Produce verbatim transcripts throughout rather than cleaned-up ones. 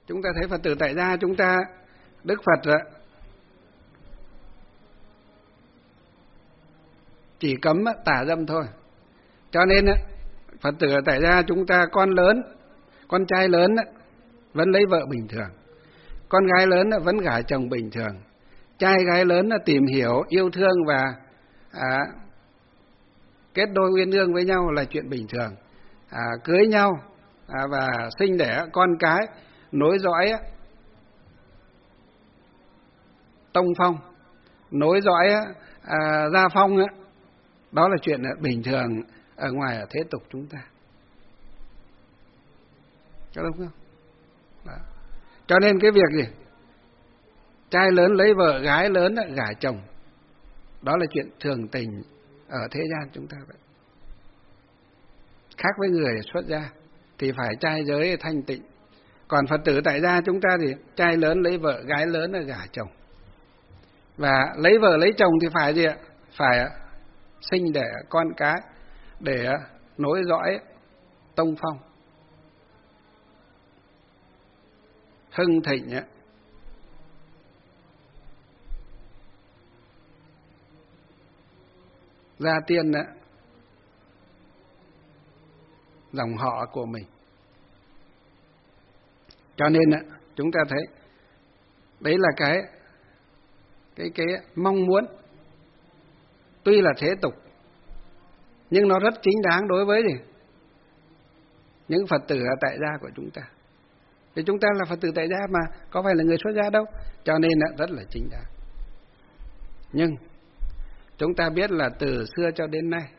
chúng ta thấy Phật tử tại gia chúng ta, Đức Phật chỉ cấm tà dâm thôi. Cho nên Phật tử tại gia chúng ta, con lớn, con trai lớn vẫn lấy vợ bình thường, con gái lớn vẫn gả chồng bình thường, trai gái lớn tìm hiểu, yêu thương và à, kết đôi uyên ương với nhau là chuyện bình thường. À, cưới nhau à, và sinh đẻ con cái, nối dõi tông phong, nối dõi à, gia phong, đó là chuyện bình thường ở ngoài ở thế tục chúng ta, có đúng không? Đó. Cho nên cái việc gì trai lớn lấy vợ, gái lớn gả chồng, đó là chuyện thường tình ở thế gian chúng ta vậy. Khác với người xuất gia thì phải trai giới thanh tịnh, còn Phật tử tại gia chúng ta thì trai lớn lấy vợ, gái lớn là gả chồng. Và lấy vợ lấy chồng thì phải gì ạ? Phải sinh đẻ con cái để nối dõi tông phong, hưng thịnh ấy. Gia tiên ấy, dòng họ của mình. Cho nên ấy, chúng ta thấy đấy là cái cái cái mong muốn, tuy là thế tục nhưng nó rất chính đáng đối với gì? Những Phật tử tại gia của chúng ta. Vì chúng ta là Phật tử tại gia mà, có phải là người xuất gia đâu, cho nên là rất là chính đáng. Nhưng chúng ta biết là từ xưa cho đến nay,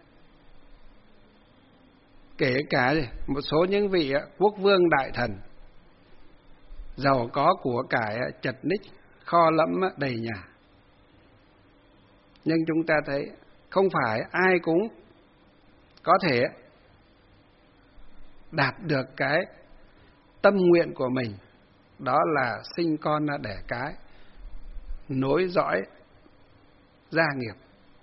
kể cả một số những vị quốc vương đại thần giàu có của cải chật ních, kho lẫm đầy nhà, nhưng chúng ta thấy không phải ai cũng có thể đạt được cái tâm nguyện của mình, đó là sinh con đẻ cái, nối dõi gia nghiệp,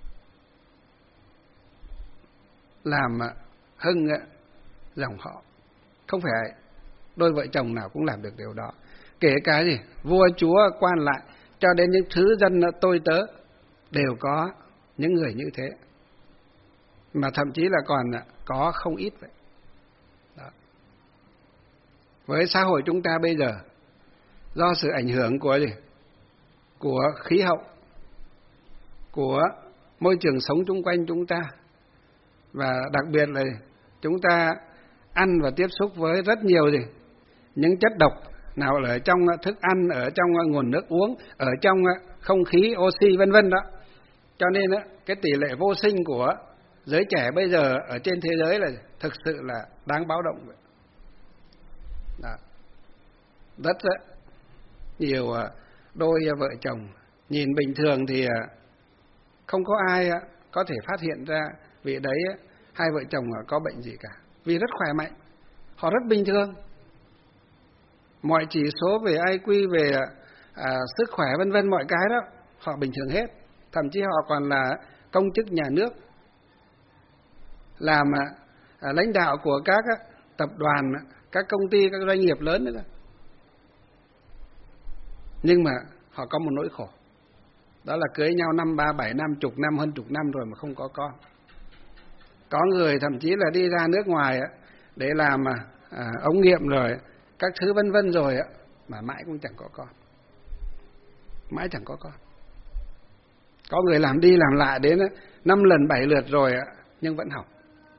làm hưng dòng họ. Không phải đôi vợ chồng nào cũng làm được điều đó. Kể cả gì vua chúa quan lại cho đến những thứ dân tôi tớ đều có những người như thế, mà thậm chí là còn có không ít vậy. Đó. Với xã hội chúng ta bây giờ, do sự ảnh hưởng của gì? Của khí hậu, của môi trường sống chung quanh chúng ta, và đặc biệt là chúng ta ăn và tiếp xúc với rất nhiều gì? Những chất độc nào ở trong thức ăn, ở trong nguồn nước uống, ở trong không khí, oxy vân vân đó. Cho nên cái tỷ lệ vô sinh của giới trẻ bây giờ ở trên thế giới là thực sự là đáng báo động vậy. Đó. Rất nhiều đôi vợ chồng nhìn bình thường thì không có ai có thể phát hiện ra vì đấy hai vợ chồng có bệnh gì cả, vì rất khỏe mạnh, họ rất bình thường, mọi chỉ số về i kiu, về à, sức khỏe vân vân mọi cái đó họ bình thường hết, thậm chí họ còn là công chức nhà nước, làm à, lãnh đạo của các á, tập đoàn, các công ty, các doanh nghiệp lớn nữa. Nhưng mà họ có một nỗi khổ, đó là cưới nhau năm ba bảy năm, chục năm, hơn chục năm rồi mà không có con. Có người thậm chí là đi ra nước ngoài để làm à, ống nghiệm rồi các thứ vân vân rồi mà mãi cũng chẳng có con, mãi chẳng có con. Có người làm đi làm lại đến năm lần bảy lượt rồi nhưng vẫn hỏng.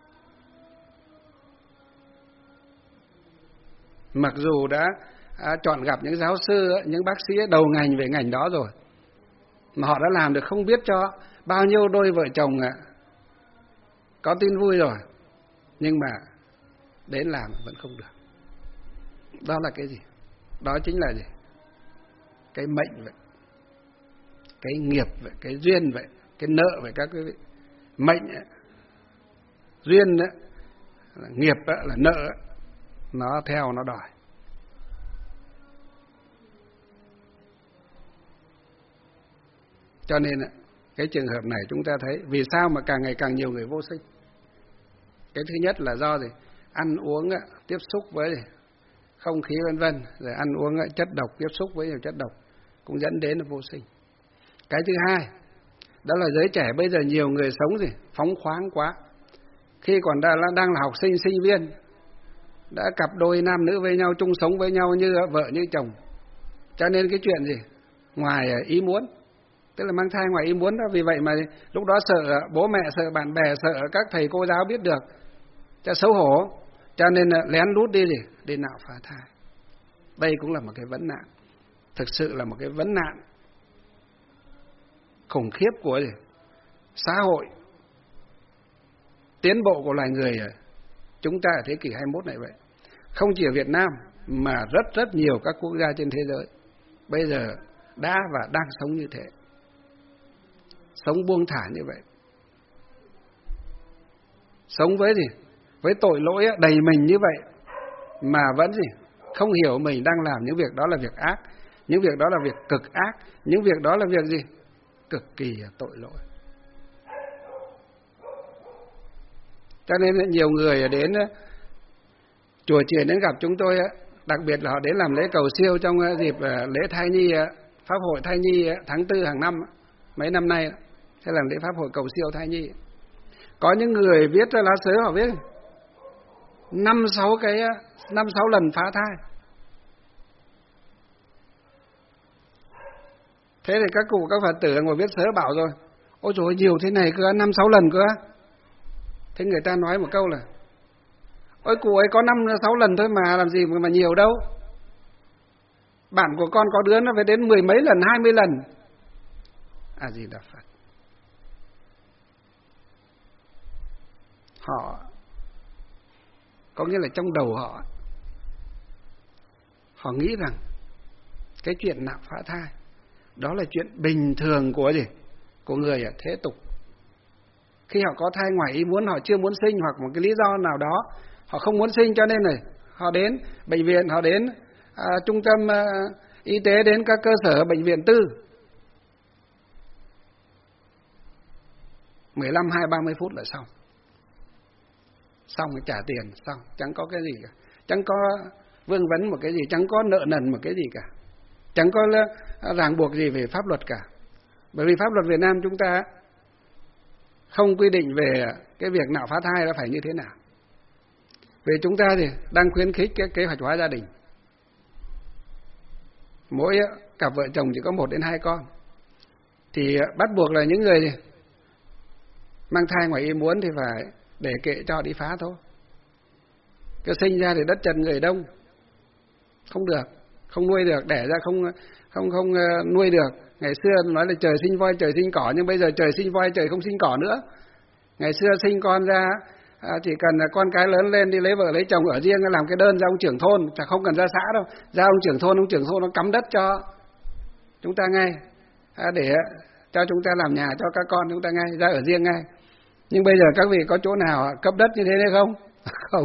Mặc dù đã à, chọn gặp những giáo sư, những bác sĩ đầu ngành về ngành đó rồi, mà họ đã làm được không biết cho bao nhiêu đôi vợ chồng à, có tin vui rồi, nhưng mà đến làm vẫn không được. Đó là cái gì? Đó chính là gì? Cái mệnh vậy, cái nghiệp vậy, cái duyên vậy, cái nợ vậy các quý vị. Mệnh ấy, duyên ấy, là nghiệp ấy, là nợ ấy, nó theo nó đòi. Cho nên ấy, cái trường hợp này chúng ta thấy vì sao mà càng ngày càng nhiều người vô sinh. Cái thứ nhất là do gì? Ăn uống, tiếp xúc với không khí vân vân, rồi ăn uống chất độc, tiếp xúc với nhiều chất độc cũng dẫn đến vô sinh. Cái thứ hai, đó là giới trẻ bây giờ nhiều người sống gì phóng khoáng quá. Khi còn đang, đang là học sinh, sinh viên, đã cặp đôi nam nữ với nhau, chung sống với nhau như vợ như chồng. Cho nên cái chuyện gì ngoài ý muốn, tức là mang thai ngoài ý muốn đó. Vì vậy mà lúc đó sợ bố mẹ, sợ bạn bè, sợ các thầy cô giáo biết được, cho xấu hổ, cho nên lén lút đi gì đi nạo phá thai. Đây cũng là một cái vấn nạn, thực sự là một cái vấn nạn khủng khiếp của gì xã hội, tiến bộ của loài người chúng ta ở thế kỷ hai mươi mốt này vậy. Không chỉ ở Việt Nam mà rất rất nhiều các quốc gia trên thế giới bây giờ đã và đang sống như thế, sống buông thả như vậy, sống với gì với tội lỗi đầy mình như vậy mà vẫn gì không hiểu mình đang làm những việc đó là việc ác, những việc đó là việc cực ác, những việc đó là việc gì cực kỳ tội lỗi. Cho nên nhiều người đến chùa chiền đến gặp chúng tôi, đặc biệt là họ đến làm lễ cầu siêu trong dịp lễ thai nhi, pháp hội thai nhi tháng tư hàng năm, mấy năm nay sẽ làm lễ pháp hội cầu siêu thai nhi. Có những người viết ra lá sớ, họ viết năm sáu cái năm sáu lần phá thai. Thế thì các cụ các Phật tử ngồi viết sớ bảo rồi, ôi trời ơi, nhiều thế này cơ, năm sáu lần cơ. Thế người ta nói một câu là, ôi cụ ấy có năm sáu lần thôi mà, làm gì mà nhiều đâu. Bạn của con có đứa nó phải đến mười mấy lần, hai mươi lần. À gì đà Phật. Họ có nghĩa là trong đầu họ họ nghĩ rằng cái chuyện nạo phá thai đó là chuyện bình thường của gì của người ở thế tục. Khi họ có thai ngoài ý muốn, họ chưa muốn sinh hoặc một cái lý do nào đó họ không muốn sinh, cho nên này họ đến bệnh viện, họ đến à, trung tâm à, y tế, đến các cơ sở bệnh viện tư, mười lăm, hai, ba mươi phút là xong. Xong rồi trả tiền, xong, chẳng có cái gì cả, chẳng có vương vấn một cái gì, chẳng có nợ nần một cái gì cả, chẳng có ràng buộc gì về pháp luật cả. Bởi vì pháp luật Việt Nam chúng ta không quy định về cái việc nạo phá thai nó phải như thế nào. Vì chúng ta thì đang khuyến khích cái kế hoạch hóa gia đình. Mỗi cặp vợ chồng chỉ có một đến hai con, thì bắt buộc là những người mang thai ngoài ý muốn thì phải để kệ cho đi phá thôi. Cái sinh ra thì đất trần người đông, không được, không nuôi được, đẻ ra không không không nuôi được. Ngày xưa nói là trời sinh voi trời sinh cỏ, nhưng bây giờ trời sinh voi trời không sinh cỏ nữa. Ngày xưa sinh con ra à, chỉ cần là con cái lớn lên đi lấy vợ lấy chồng ở riêng, làm cái đơn ra ông trưởng thôn, chả không cần ra xã đâu, ra ông trưởng thôn, ông trưởng thôn nó cắm đất cho chúng ta ngay, à, để cho chúng ta làm nhà cho các con chúng ta ngay, ra ở riêng ngay. Nhưng bây giờ các vị có chỗ nào cấp đất như thế đấy không? Không.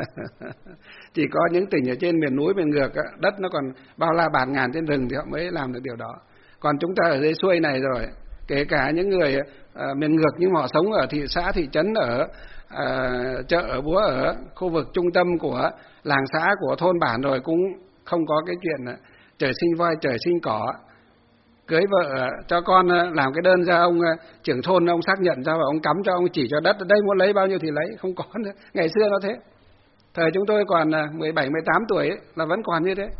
Chỉ có những tỉnh ở trên miền núi, miền ngược, đất nó còn bao la bạt ngàn trên rừng thì họ mới làm được điều đó. Còn chúng ta ở dưới xuôi này rồi, kể cả những người uh, miền ngược nhưng họ sống ở thị xã, thị trấn, ở uh, chợ, ở búa, ở khu vực trung tâm của làng xã, của thôn bản rồi, cũng không có cái chuyện uh, trời sinh voi trời sinh cỏ. Cưới vợ cho con làm cái đơn ra ông trưởng thôn, ông xác nhận ra và ông cắm cho, ông chỉ cho đất, đây muốn lấy bao nhiêu thì lấy, không có nữa. Ngày xưa nó thế. Thời chúng tôi còn mười bảy, mười tám tuổi ấy, là vẫn còn như thế.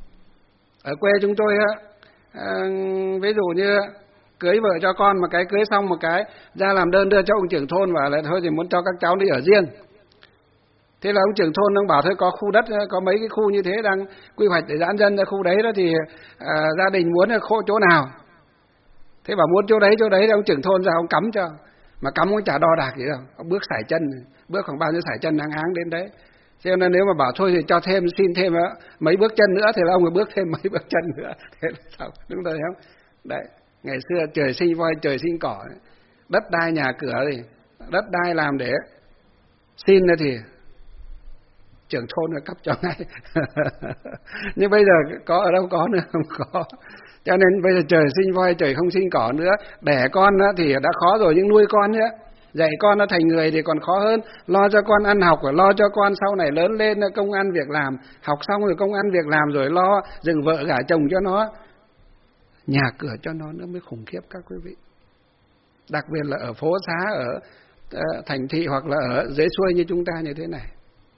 Ở quê chúng tôi à, ví dụ như cưới vợ cho con, một cái cưới xong một cái ra làm đơn đưa cho ông trưởng thôn và lại thôi thì muốn cho các cháu đi ở riêng. Thế là ông trưởng thôn ông bảo thôi có khu đất, có mấy cái khu như thế đang quy hoạch để giãn dân ra khu đấy đó, thì à, gia đình muốn là khô chỗ nào. Thế bảo muốn chỗ đấy, chỗ đấy thì ông trưởng thôn ra ông cắm cho. Mà cắm cũng chả đo đạc gì đâu, ông bước sải chân, bước khoảng bao nhiêu sải chân áng áng đến đấy. Thế nên nếu mà bảo thôi thì cho thêm, xin thêm mấy bước chân nữa thì là ông phải bước thêm mấy bước chân nữa. Thế là sao? Đúng rồi không? Đấy, ngày xưa trời sinh voi trời sinh cỏ, đất đai nhà cửa thì đất đai làm để xin thì trưởng thôn là cấp cho ngay. Nhưng bây giờ có ở đâu có nữa, không có. Cho nên bây giờ trời sinh voi trời không sinh cỏ nữa. Đẻ con thì đã khó rồi, nhưng nuôi con nữa, Dạy con nó thành người thì còn khó hơn, lo cho con ăn học, lo cho con sau này lớn lên công ăn việc làm, học xong rồi công ăn việc làm rồi lo dựng vợ gả chồng cho nó, nhà cửa cho nó nữa mới khủng khiếp các quý vị. Đặc biệt là ở phố xá, ở uh, thành thị hoặc là ở dưới xuôi như chúng ta như thế này.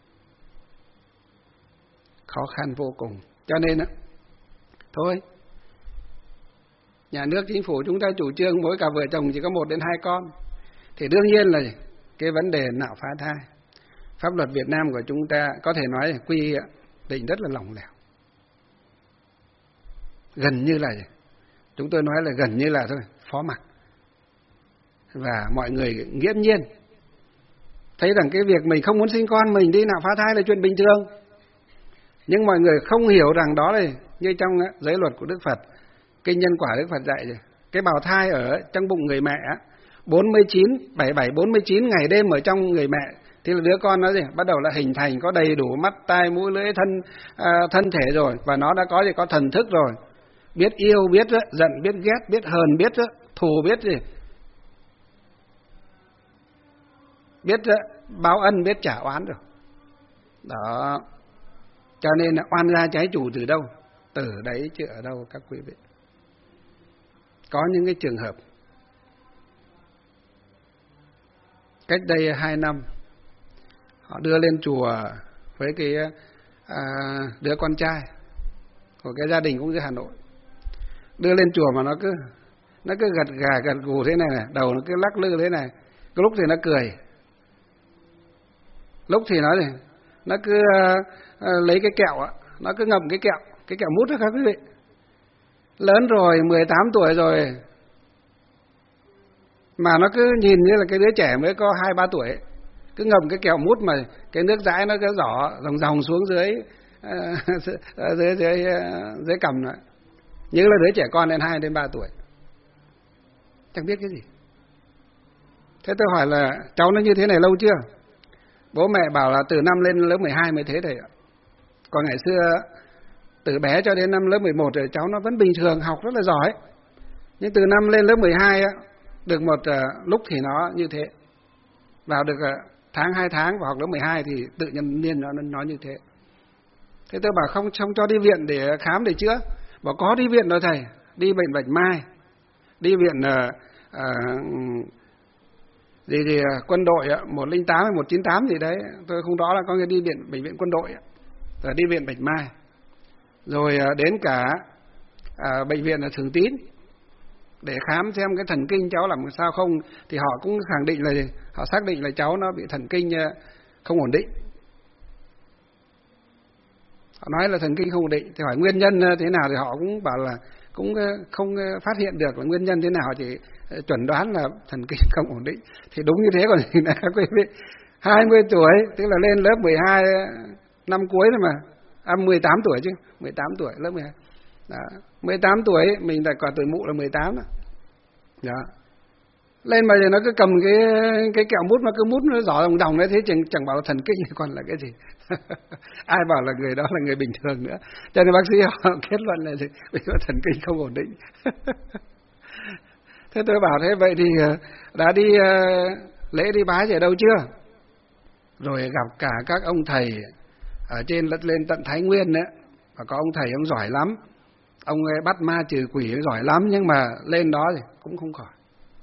Khó khăn vô cùng. Cho nên á, thôi, nhà nước chính phủ chúng ta chủ trương mỗi cặp vợ chồng chỉ có một đến hai con. Thì đương nhiên là cái vấn đề nạo phá thai, pháp luật Việt Nam của chúng ta có thể nói là quy định rất là lỏng lẻo. Gần như là, chúng tôi nói là gần như là thôi, phó mặc. Và mọi người nghiễm nhiên thấy rằng cái việc mình không muốn sinh con, mình đi nạo phá thai là chuyện bình thường. Nhưng mọi người không hiểu rằng đó là như trong giới luật của Đức Phật, kinh nhân quả Đức Phật dạy rồi. Cái bào thai ở trong bụng người mẹ bốn mươi chín, bảy mươi bảy, bốn mươi chín ngày đêm ở trong người mẹ thì là đứa con nó gì bắt đầu là hình thành, có đầy đủ mắt, tai, mũi, lưỡi, thân à, thân thể rồi, và nó đã có gì có thần thức rồi, biết yêu, biết giận, biết ghét, biết hờn, biết thù, biết gì, biết báo ân, biết trả oán rồi. Đó. Cho nên là oan gia trái chủ từ đâu? Từ đấy chứ ở đâu các quý vị. Có những cái trường hợp cách đây hai năm họ đưa lên chùa với cái à, đứa con trai của cái gia đình cũng dưới Hà Nội. Đưa lên chùa mà nó cứ nó cứ gật gà gật gù thế này này, đầu nó cứ lắc lư thế này. Cái lúc thì nó cười, lúc thì nó này nó cứ uh, lấy cái kẹo ạ, nó cứ ngậm cái kẹo, cái kẹo mút đó các quý vị. Lớn rồi, mười tám tuổi rồi mà nó cứ nhìn như là cái đứa trẻ mới có hai ba tuổi, cứ ngậm cái kẹo mút mà cái nước dãi nó cứ giỏ dòng dòng xuống dưới uh, dưới dưới uh, dưới cằm nữa, như là đứa trẻ con đến hai đến ba tuổi, chẳng biết cái gì. Thế tôi hỏi là cháu nó như thế này lâu chưa? Bố mẹ bảo là từ năm lên lớp mười hai mới thế thầy ạ. Còn ngày xưa từ bé cho đến năm lớp mười một rồi cháu nó vẫn bình thường, học rất là giỏi. Nhưng từ năm lên lớp mười hai á, được một uh, lúc thì nó như thế. Vào được uh, tháng, hai tháng vào học lớp mười hai thì tự nhiên nhiên nó nó như thế. Thế tôi bảo không không cho đi viện để khám để chữa. Bảo có đi viện rồi thầy, đi bệnh Bạch Mai, đi viện uh, uh, gì thì quân đội một không tám hay một chín tám gì đấy, tôi không rõ là có người đi viện bệnh viện quân đội, rồi đi viện Bạch Mai, rồi đến cả à, bệnh viện là Thường Tín để khám xem cái thần kinh cháu làm sao không, thì họ cũng khẳng định là họ xác định là cháu nó bị thần kinh không ổn định. Họ nói là thần kinh không ổn định, thì hỏi nguyên nhân thế nào thì họ cũng bảo là cũng không phát hiện được là nguyên nhân thế nào, chỉ chuẩn đoán là thần kinh không ổn định. Thì đúng như thế, còn gì nữa quý vị. hai mươi tuổi tức là lên lớp mười hai năm cuối rồi mà, à mười tám tuổi chứ, mười tám tuổi lớp mười hai. Đó, mười tám tuổi mình lại quả tuổi mụ là mười tám đó. Đó. Lên mà giờ nó cứ cầm cái cái kẹo mút mà cứ mút nó giỏ đồng đồng đấy, thế chẳng, chẳng bảo là thần kinh thì còn là cái gì. Ai bảo là người đó là người bình thường nữa. Cho nên bác sĩ họ kết luận là gì? Vì thần kinh không ổn định. Thế tôi bảo thế vậy thì đã đi lễ đi bái gì ở đâu chưa? Rồi gặp cả các ông thầy ở trên lên tận Thái Nguyên đấy, và có ông thầy ông giỏi lắm, ông ấy bắt ma trừ quỷ giỏi lắm, nhưng mà lên đó thì cũng không khỏi.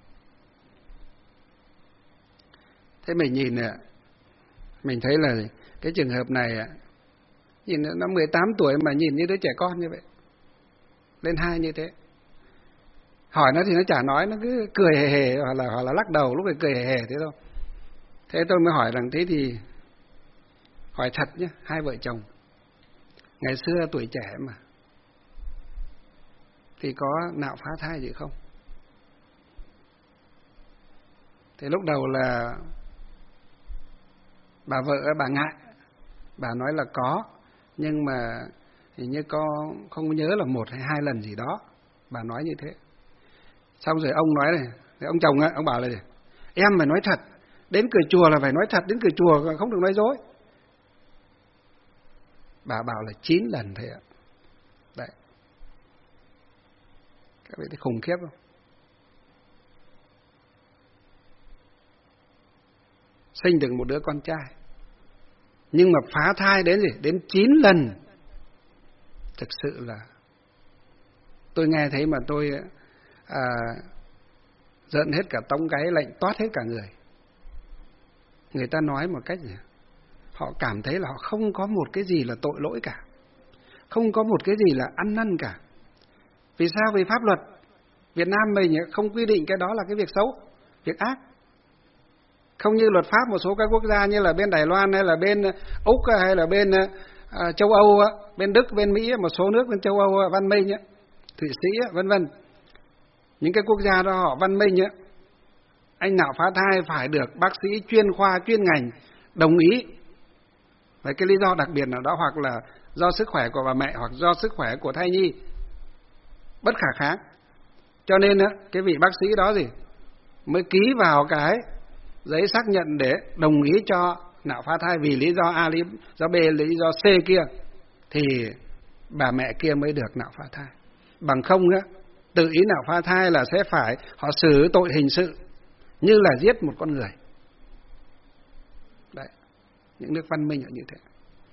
Thế mình nhìn mình thấy là cái trường hợp này nhìn nó mười tám tuổi mà nhìn như đứa trẻ con như vậy, lên hai như thế. Hỏi nó thì nó chả nói, nó cứ cười hề hề hoặc là hoặc là lắc đầu, lúc này cười hề hề thế thôi. Thế tôi mới hỏi rằng thế thì hỏi thật nhé, hai vợ chồng ngày xưa tuổi trẻ mà thì có nạo phá thai gì không? Thì lúc đầu là bà vợ bà ngại, bà nói là có, nhưng mà hình như có không nhớ là một hay hai lần gì đó, bà nói như thế. Xong rồi ông nói này, ông chồng ấy, ông bảo là gì? Em phải nói thật, đến cửa chùa là phải nói thật, đến cửa chùa không được nói dối. Bà bảo là chín lần thôi ạ. Đấy. Các vị thấy khủng khiếp không? sinh được một đứa con trai. Nhưng mà phá thai đến gì? Đến chín lần. Thực sự là tôi nghe thấy mà tôi à, giận hết cả tông gáy, lạnh toát hết cả người. Người ta nói một cách gì? Họ cảm thấy là họ không có một cái gì là tội lỗi cả, không có một cái gì là ăn năn cả. Vì sao? Vì pháp luật Việt Nam mình không quy định cái đó là cái việc xấu, việc ác. Không như luật pháp một số các quốc gia như là bên Đài Loan hay là bên Úc hay là bên uh, châu Âu, bên Đức, bên Mỹ, một số nước bên châu Âu văn minh, Thụy Sĩ, vân vân. Những cái quốc gia đó họ văn minh, anh nào phá thai phải được bác sĩ chuyên khoa, chuyên ngành đồng ý. Với cái lý do đặc biệt nào đó, hoặc là do sức khỏe của bà mẹ, hoặc do sức khỏe của thai nhi bất khả kháng. Cho nên cái vị bác sĩ đó gì mới ký vào cái giấy xác nhận để đồng ý cho nạo phá thai vì lý do A, lý do B, lý do C kia, thì bà mẹ kia mới được nạo phá thai. Bằng không á, tự ý nạo phá thai là sẽ phải họ xử tội hình sự như là giết một con người. Đấy, những nước văn minh là như thế.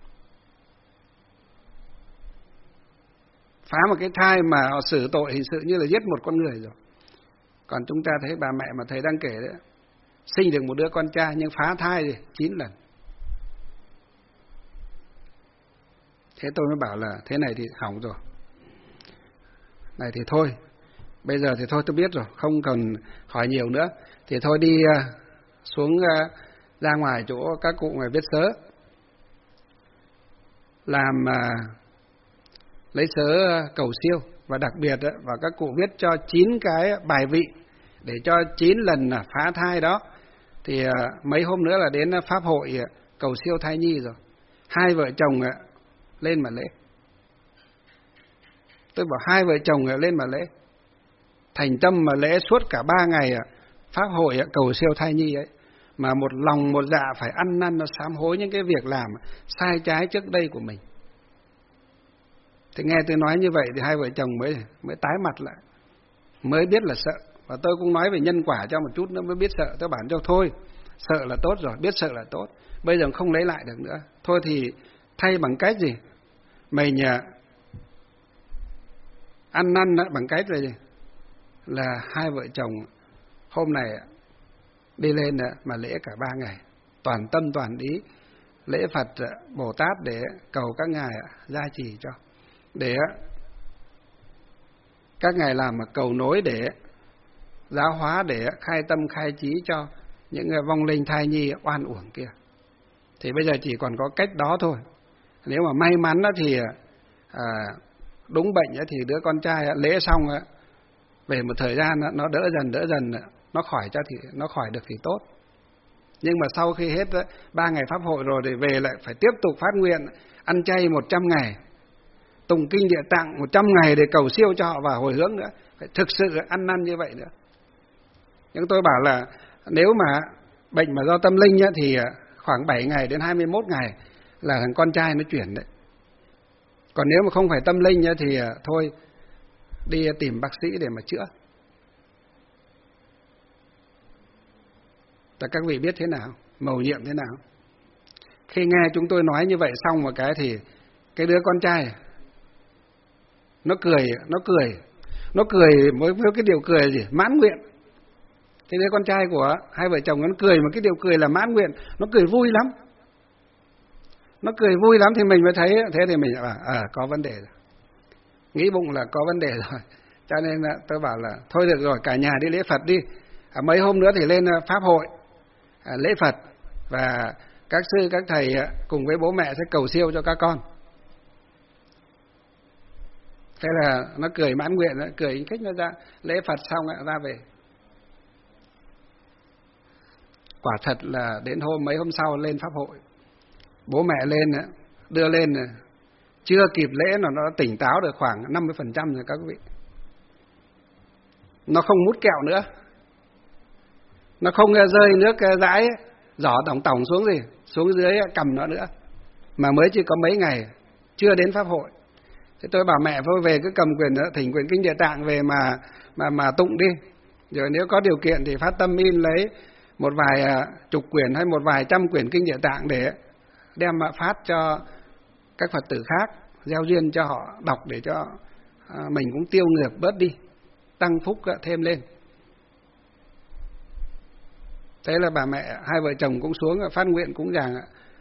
Phá một cái thai mà họ xử tội hình sự như là giết một con người rồi. Còn chúng ta thấy bà mẹ mà thầy đang kể đấy, sinh được một đứa con trai nhưng phá thai thì chín lần. Thế tôi mới bảo là thế này thì hỏng rồi. Này thì thôi, bây giờ thì thôi tôi biết rồi, không cần hỏi nhiều nữa. Thì thôi đi xuống ra ngoài chỗ các cụ ngoài viết sớ, làm lấy sớ cầu siêu, và đặc biệt và các cụ viết cho chín cái bài vị để cho chín lần phá thai đó. Thì mấy hôm nữa là đến pháp hội cầu siêu thai nhi rồi, hai vợ chồng lên mà lễ. Tôi bảo hai vợ chồng lên mà lễ, thành tâm mà lễ suốt cả ba ngày pháp hội cầu siêu thai nhi ấy, mà một lòng một dạ phải ăn năn nó sám hối những cái việc làm sai trái trước đây của mình. Thì nghe tôi nói như vậy thì hai vợ chồng mới mới tái mặt lại, mới biết là sợ. Và tôi cũng nói về nhân quả cho một chút nữa mới biết sợ. Tôi bảo cho thôi, sợ là tốt rồi, biết sợ là tốt, bây giờ không lấy lại được nữa. Thôi thì thay bằng cách gì? Mình ăn năn bằng cách là gì? Là hai vợ chồng hôm này đi lên mà lễ cả ba ngày, toàn tâm toàn ý lễ Phật Bồ Tát để cầu các ngài gia trì cho, để các ngài làm mà cầu nối để giáo hóa, để khai tâm khai trí cho những vong linh thai nhi oan uổng kia. Thì bây giờ chỉ còn có cách đó thôi. Nếu mà may mắn thì à, đúng bệnh thì đứa con trai lễ xong về một thời gian nó đỡ dần đỡ dần nó khỏi cho thì nó khỏi được thì tốt. Nhưng mà sau khi hết ba ngày pháp hội rồi thì về lại phải tiếp tục phát nguyện ăn chay một trăm ngày, tụng kinh Địa Tạng một trăm ngày để cầu siêu cho họ và hồi hướng nữa. Phải thực sự ăn năn như vậy nữa. Nhưng tôi bảo là nếu mà bệnh mà do tâm linh thì khoảng bảy ngày đến hai mươi mốt ngày là thằng con trai nó chuyển đấy. Còn nếu mà không phải tâm linh thì thôi đi tìm bác sĩ để mà chữa. Và các vị biết thế nào? Mầu nhiệm thế nào? Khi nghe chúng tôi nói như vậy xong một cái thì cái đứa con trai nó cười, nó cười, nó cười với cái điều cười gì? Mãn nguyện. Cái đứa con trai của hai vợ chồng nó cười một cái điều cười là mãn nguyện, nó cười vui lắm. Nó cười vui lắm thì mình mới thấy, thế thì mình bảo à, có vấn đề rồi. Nghĩ bụng là có vấn đề rồi. Cho nên tôi bảo là thôi được rồi, cả nhà đi lễ Phật đi. À, mấy hôm nữa thì lên pháp hội à, lễ Phật, và các sư các thầy cùng với bố mẹ sẽ cầu siêu cho các con. Thế là nó cười mãn nguyện, nó cười khích nó ra lễ Phật xong ra về. Quả thật là đến hôm mấy hôm sau lên pháp hội, bố mẹ lên đưa lên chưa kịp lễ nó nó tỉnh táo được khoảng năm mươi phần trăm rồi các vị. Nó không mút kẹo nữa, nó không rơi nước dãi giỏ tổng tổng xuống gì xuống dưới cầm nó nữa, mà mới chỉ có mấy ngày chưa đến pháp hội. Thế tôi bảo mẹ thôi về cứ cầm quyền nữa, thỉnh quyền kinh Địa Tạng về mà mà mà tụng đi, rồi nếu có điều kiện thì phát tâm in lấy một vài chục quyển hay một vài trăm quyển kinh Địa Tạng để đem phát cho các Phật tử khác, gieo duyên cho họ đọc để cho mình cũng tiêu nghiệp bớt đi, tăng phúc thêm lên. Thế là bà mẹ hai vợ chồng cũng xuống phát nguyện cúng dường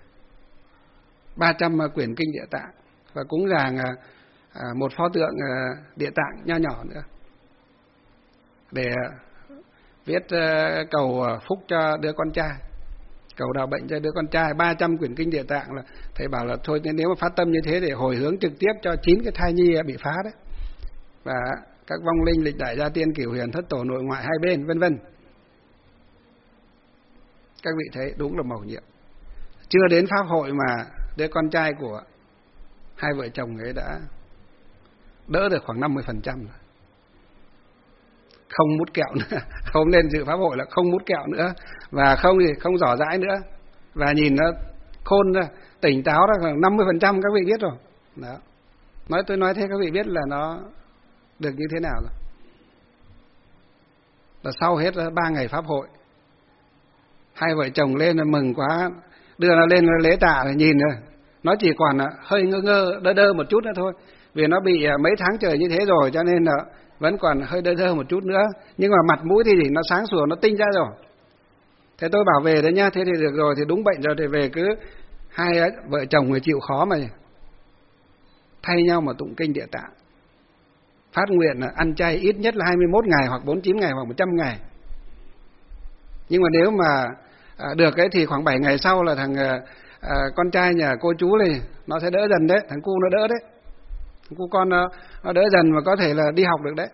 ba trăm quyển kinh Địa Tạng và cúng dường một pho tượng Địa Tạng nho nhỏ nữa để viết cầu phúc cho đứa con trai, cầu đào bệnh cho đứa con trai. Ba trăm quyển kinh Địa Tạng là thầy bảo là thôi, nếu mà phát tâm như thế để hồi hướng trực tiếp cho chín cái thai nhi bị phá đấy, và các vong linh lịch đại gia tiên cửu huyền thất tổ nội ngoại hai bên vân vân. Các vị thấy đúng là mầu nhiệm. Chưa đến pháp hội mà đứa con trai của hai vợ chồng ấy đã đỡ được khoảng năm mươi phần trăm rồi. Không mút kẹo nữa, hôm lên dự pháp hội là không mút kẹo nữa, và không thì không giỏ dãi nữa, và nhìn nó khôn ra, tỉnh táo ra khoảng năm mươi phần trăm, các vị biết rồi. Đó. Nói tôi nói thế các vị biết là nó được như thế nào rồi. Và sau hết ba ngày pháp hội, hai vợ chồng lên là mừng quá, đưa nó lên lễ tạ rồi nhìn rồi, nó chỉ còn hơi ngơ ngơ đơ đơ một chút nữa thôi, vì nó bị mấy tháng trời như thế rồi cho nên là vẫn còn hơi đơ đơ một chút nữa, nhưng mà mặt mũi thì nó sáng sủa, nó tinh ra rồi. Thế tôi bảo về đấy nhá, thế thì được rồi, thì đúng bệnh rồi thì về, cứ hai vợ chồng người chịu khó mà thay nhau mà tụng kinh Địa Tạng, phát nguyện là ăn chay ít nhất là hai mươi mốt ngày hoặc bốn mươi chín ngày hoặc một trăm ngày. Nhưng mà nếu mà à, được ấy thì khoảng bảy ngày sau là thằng à, con trai nhà cô chú này nó sẽ đỡ dần đấy, thằng cu nó đỡ đấy, thằng cu con nó, nó đỡ dần và có thể là đi học được đấy.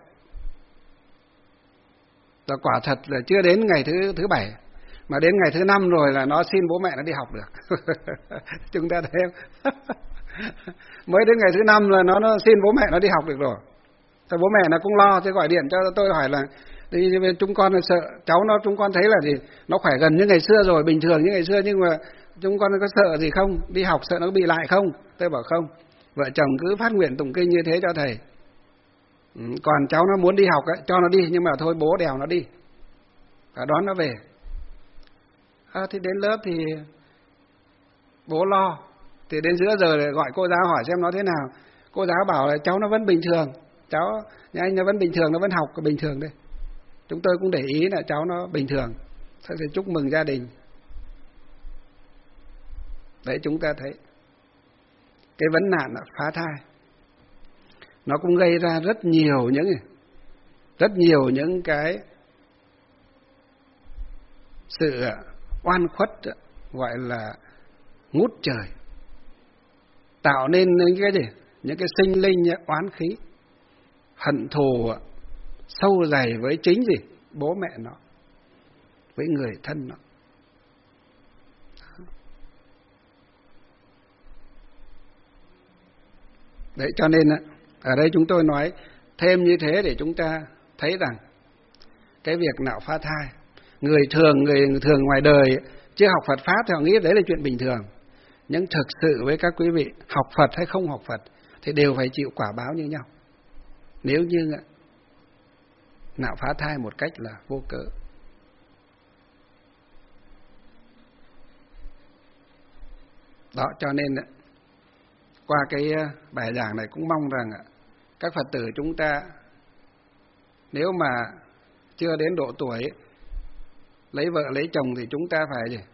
Và quả thật là chưa đến ngày thứ thứ bảy mà đến ngày thứ năm rồi là nó xin bố mẹ nó đi học được. Chúng ta thấy không? Mới đến ngày thứ năm là nó, nó xin bố mẹ nó đi học được rồi. Thì bố mẹ nó cũng lo, thế gọi điện cho tôi hỏi là đi chúng con là sợ cháu nó, chúng con thấy là gì nó khỏe gần như ngày xưa rồi, bình thường như ngày xưa, nhưng mà chúng con có sợ gì không, đi học sợ nó bị lại không? Tôi bảo không, vợ chồng cứ phát nguyện tụng kinh như thế cho thầy. Ừ, còn cháu nó muốn đi học ấy, cho nó đi, nhưng mà thôi bố đèo nó đi và đón nó về. À, thì đến lớp thì bố lo, thì đến giữa giờ để gọi cô giáo hỏi xem nó thế nào. Cô giáo bảo là cháu nó vẫn bình thường, cháu nhà anh nó vẫn bình thường, nó vẫn học bình thường đây. Chúng tôi cũng để ý là cháu nó bình thường, sẽ chúc mừng gia đình. Đấy, chúng ta thấy cái vấn nạn là phá thai, nó cũng gây ra rất nhiều những rất nhiều những cái sự oan khuất, gọi là ngút trời, tạo nên những cái gì, những cái sinh linh oán khí, hận thù sâu dày với chính gì bố mẹ nó, với người thân nó. Đấy, cho nên ở đây chúng tôi nói thêm như thế để chúng ta thấy rằng cái việc nạo phá thai, người thường người thường ngoài đời chưa học Phật pháp thì họ nghĩ đấy là chuyện bình thường, nhưng thực sự với các quý vị, học Phật hay không học Phật thì đều phải chịu quả báo như nhau. Nếu như nạo phá thai một cách là vô cớ. Đó, cho nên qua cái bài giảng này cũng mong rằng các Phật tử chúng ta nếu mà chưa đến độ tuổi lấy vợ lấy chồng thì chúng ta phải gì?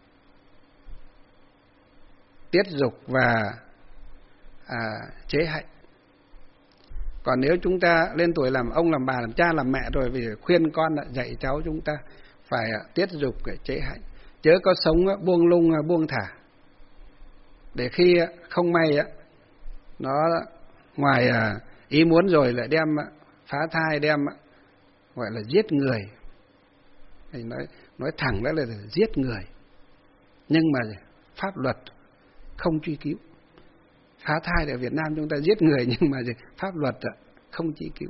Tiết dục và à, chế hạnh. Còn nếu chúng ta lên tuổi làm ông, làm bà, làm cha, làm mẹ rồi, vì khuyên con dạy cháu chúng ta phải tiết dục để chế hạnh, chớ có sống buông lung buông thả, để khi không may nó ngoài ý muốn rồi lại đem phá thai, đem gọi là giết người. Thì nói nói thẳng đó là giết người, nhưng mà pháp luật không truy cứu. Phá thai ở Việt Nam chúng ta giết người, nhưng mà pháp luật không truy cứu.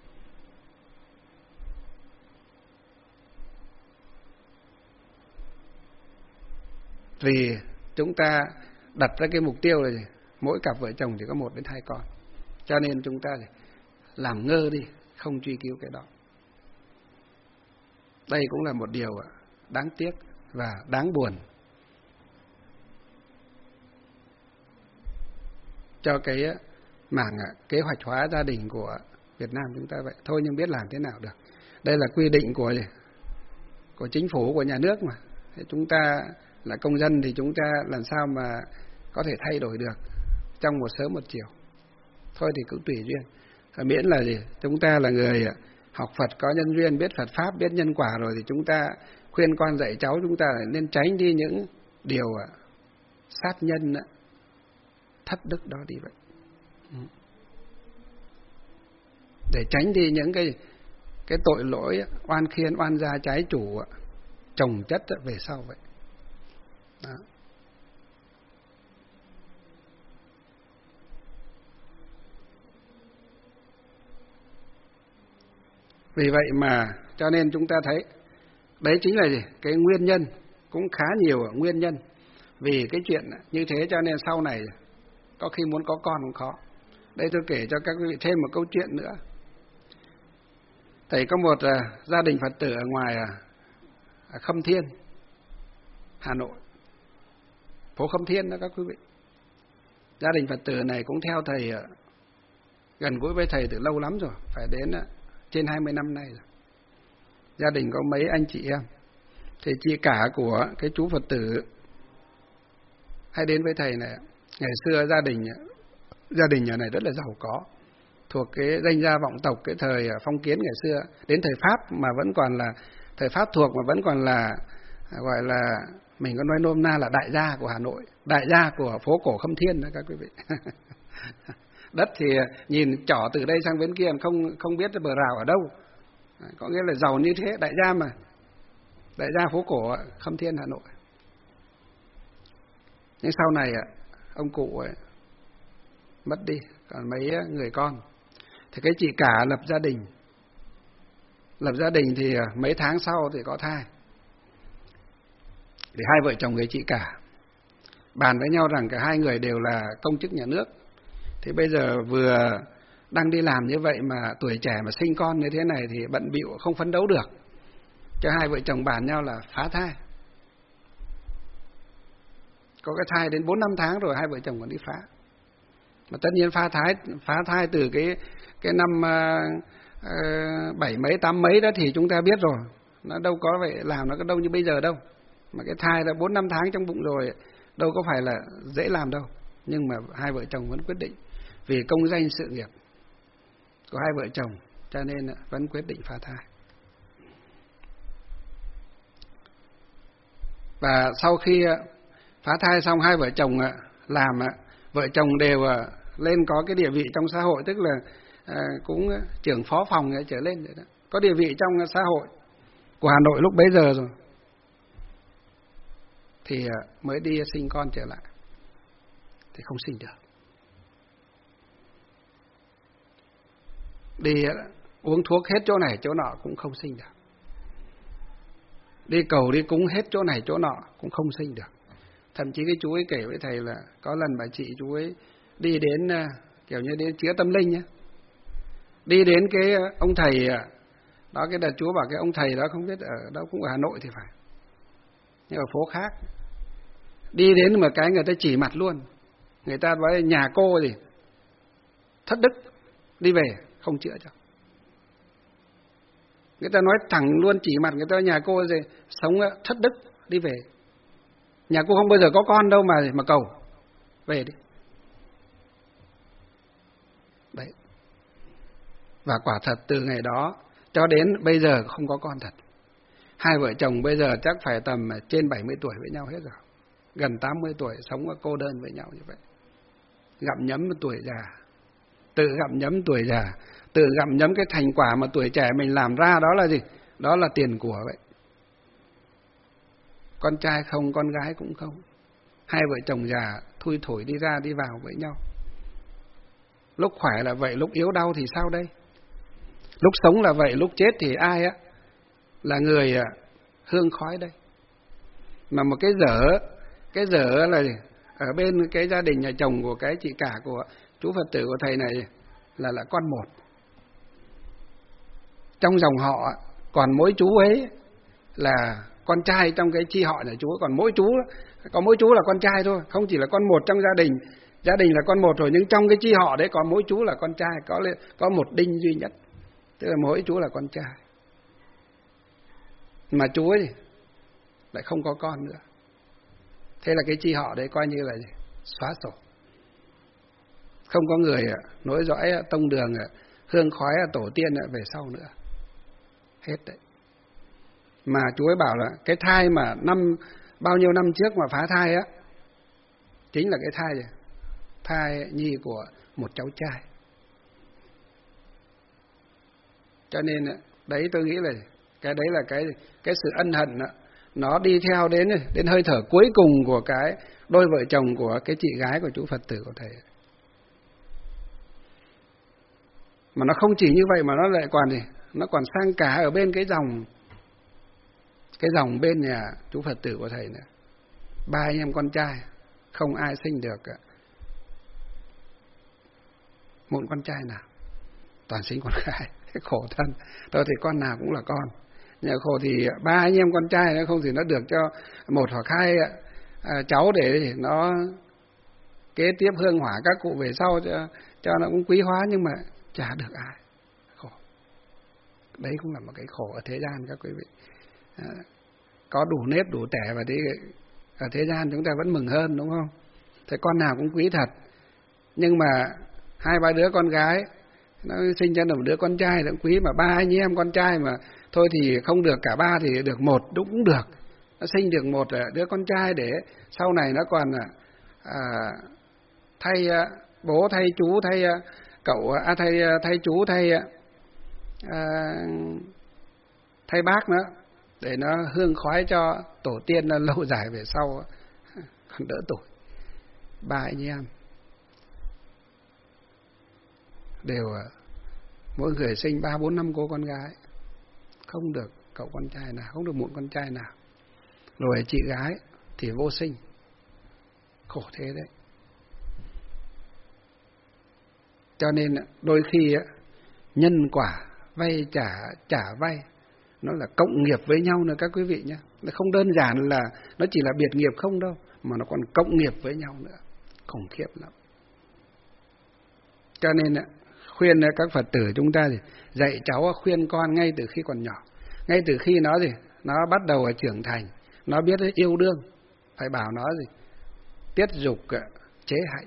Vì chúng ta đặt ra cái mục tiêu là gì? Mỗi cặp vợ chồng chỉ có một đến hai con, cho nên chúng ta làm ngơ đi, không truy cứu cái đó. Đây cũng là một điều đáng tiếc và đáng buồn cho cái mảng kế hoạch hóa gia đình của Việt Nam chúng ta vậy. Thôi nhưng biết làm thế nào được. Đây là quy định của của chính phủ, của nhà nước mà. Thế chúng ta là công dân thì chúng ta làm sao mà có thể thay đổi được trong một sớm một chiều. Thôi thì cứ tùy duyên. Miễn là gì? Chúng ta là người học Phật có nhân duyên, biết Phật Pháp, biết nhân quả rồi thì chúng ta khuyên con dạy cháu chúng ta nên tránh đi những điều sát nhân, thất đức đó đi vậy. Để tránh đi những cái cái tội lỗi oan khiên, oan gia trái chủ chồng chất về sau vậy. Đó. Vì vậy mà cho nên chúng ta thấy đấy chính là gì? Cái nguyên nhân, cũng khá nhiều nguyên nhân. Vì cái chuyện như thế cho nên sau này có khi muốn có con cũng khó. Đây tôi kể cho các quý vị thêm một câu chuyện nữa. Thầy có một uh, gia đình Phật tử ở ngoài uh, Khâm Thiên, Hà Nội, phố Khâm Thiên đó các quý vị. Gia đình Phật tử này cũng theo thầy, uh, gần gũi với thầy từ lâu lắm rồi, phải đến uh, trên hai mươi năm nay rồi. Gia đình có mấy anh chị em. Thì chị cả của cái chú Phật tử hay đến với thầy này, ngày xưa gia đình gia đình nhà này rất là giàu có, thuộc cái danh gia vọng tộc cái thời phong kiến ngày xưa, đến thời Pháp mà vẫn còn là thời Pháp thuộc mà vẫn còn là gọi là mình có nói nôm na là đại gia của Hà Nội, đại gia của phố cổ Khâm Thiên đó các quý vị. Đất thì nhìn trỏ từ đây sang bên kia không không biết bờ rào ở đâu, có nghĩa là giàu như thế, đại gia mà, đại gia phố cổ Khâm Thiên Hà Nội. Nhưng sau này ông cụ ấy mất đi, còn mấy người con. Thì cái chị cả lập gia đình, lập gia đình thì mấy tháng sau thì có thai. Thì hai vợ chồng người chị cả bàn với nhau rằng cả hai người đều là công chức nhà nước. Thì bây giờ vừa đang đi làm như vậy mà tuổi trẻ mà sinh con như thế này thì bận bịu không phấn đấu được. Cho hai vợ chồng bàn nhau là phá thai. Có cái thai đến bốn năm tháng rồi hai vợ chồng còn đi phá. Mà tất nhiên phá thai phá thai từ cái cái năm uh, uh, bảy mấy tám mấy đó thì chúng ta biết rồi, nó đâu có vậy làm nó có đâu như bây giờ đâu. Mà cái thai là bốn năm tháng trong bụng rồi đâu có phải là dễ làm đâu. Nhưng mà hai vợ chồng vẫn quyết định vì công danh sự nghiệp của hai vợ chồng cho nên vẫn quyết định phá thai. Và sau khi phá thai xong hai vợ chồng làm, vợ chồng đều lên có cái địa vị trong xã hội, tức là cũng trưởng phó phòng trở lên rồi đó. Có địa vị trong xã hội của Hà Nội lúc bấy giờ rồi. Thì mới đi sinh con trở lại thì không sinh được. Đi uống thuốc hết chỗ này chỗ nọ cũng không sinh được. Đi cầu đi cúng hết chỗ này chỗ nọ cũng không sinh được. Thậm chí cái chú ấy kể với thầy là có lần bà chị chú ấy đi đến kiểu như đến chữa tâm linh nhé, đi đến cái ông thầy đó, cái đợt chúa bảo cái ông thầy đó không biết ở đâu, cũng ở Hà Nội thì phải, nhưng ở phố khác. Đi đến mà cái người ta chỉ mặt luôn, người ta nói nhà cô gì thất đức, đi về không chữa cho. Người ta nói thẳng luôn, chỉ mặt người ta, nhà cô gì sống thất đức, đi về. Nhà cô không bao giờ có con đâu mà mà cầu, về đi. Đấy. Và quả thật từ ngày đó cho đến bây giờ không có con thật. Hai vợ chồng bây giờ chắc phải tầm trên bảy mươi tuổi với nhau hết rồi. Gần tám mươi tuổi sống cô đơn với nhau như vậy. Gặm nhấm tuổi già, tự gặm nhấm tuổi già, tự gặm nhấm cái thành quả mà tuổi trẻ mình làm ra, đó là gì? Đó là tiền của vậy. Con trai không, con gái cũng không. Hai vợ chồng già thui thổi đi ra đi vào với nhau. Lúc khỏe là vậy, lúc yếu đau thì sao đây? Lúc sống là vậy, lúc chết thì ai á là người hương khói đây? Mà một cái dở, cái dở là gì? Ở bên cái gia đình nhà chồng của cái chị cả của chú Phật tử của thầy này là là con một. Trong dòng họ còn mỗi chú ấy là con trai trong cái chi họ nhà Chúa, còn mỗi chú có mỗi chú là con trai thôi, không chỉ là con một trong gia đình. Gia đình là con một rồi, nhưng trong cái chi họ đấy có mỗi chú là con trai, có có một đinh duy nhất, tức là mỗi chú là con trai. Mà chú ấy lại không có con nữa. Thế là cái chi họ đấy coi như là gì? Xóa sổ. Không có người nối dõi tông đường hương khói tổ tiên về sau nữa. Hết đấy. Mà chú ấy bảo là cái thai mà năm bao nhiêu năm trước mà phá thai á, chính là cái thai gì? Thai nhi của một cháu trai. Cho nên đấy tôi nghĩ là cái đấy là cái cái sự ân hận đó, nó đi theo đến đến hơi thở cuối cùng của cái đôi vợ chồng của cái chị gái của chú Phật tử của thầy. Mà nó không chỉ như vậy mà nó lại còn gì? Nó còn sang cả ở bên cái dòng cái dòng bên nhà chú Phật tử của thầy nữa. Ba anh em con trai không ai sinh được một con trai nào, toàn sinh con gái. Khổ thân. Tôi thì con nào cũng là con. Nhà khổ thì ba anh em con trai nó không thì nó được cho một hoặc hai à, cháu để nó kế tiếp hương hỏa các cụ về sau cho, cho nó cũng quý hóa, nhưng mà chả được ai. Khổ. Đấy cũng là một cái khổ ở thế gian các quý vị. À, có đủ nếp đủ tẻ và thế ở thế gian chúng ta vẫn mừng hơn, đúng không? Thế con nào cũng quý thật, nhưng mà hai ba đứa con gái nó sinh ra được một đứa con trai cũng quý, mà ba anh em con trai mà thôi thì không được cả ba thì được một đúng cũng được. Nó sinh được một đứa con trai để sau này nó còn à, thay bố thay chú thay cậu à, thay thay chú thay à, thay bác nữa, để nó hương khói cho tổ tiên lâu dài về sau còn đỡ tuổi. Ba anh em đều mỗi người sinh ba bốn năm cô con gái, không được cậu con trai nào, không được một con trai nào. Rồi chị gái thì vô sinh, khổ thế đấy. Cho nên đôi khi nhân quả vay trả trả vay nó là cộng nghiệp với nhau nữa các quý vị nhé. Nó không đơn giản là nó chỉ là biệt nghiệp không đâu, mà nó còn cộng nghiệp với nhau nữa, khủng khiếp lắm. Cho nên khuyên các Phật tử chúng ta gì dạy cháu, khuyên con ngay từ khi còn nhỏ, ngay từ khi nó gì nó bắt đầu trưởng thành, nó biết yêu đương, phải bảo nó gì tiết dục chế hạnh,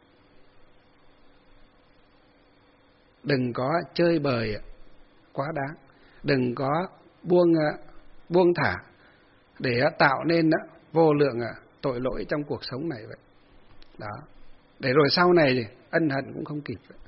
đừng có chơi bời quá đáng, đừng có buông buông thả để tạo nên vô lượng tội lỗi trong cuộc sống này vậy. Đó, để rồi sau này ân hận cũng không kịp.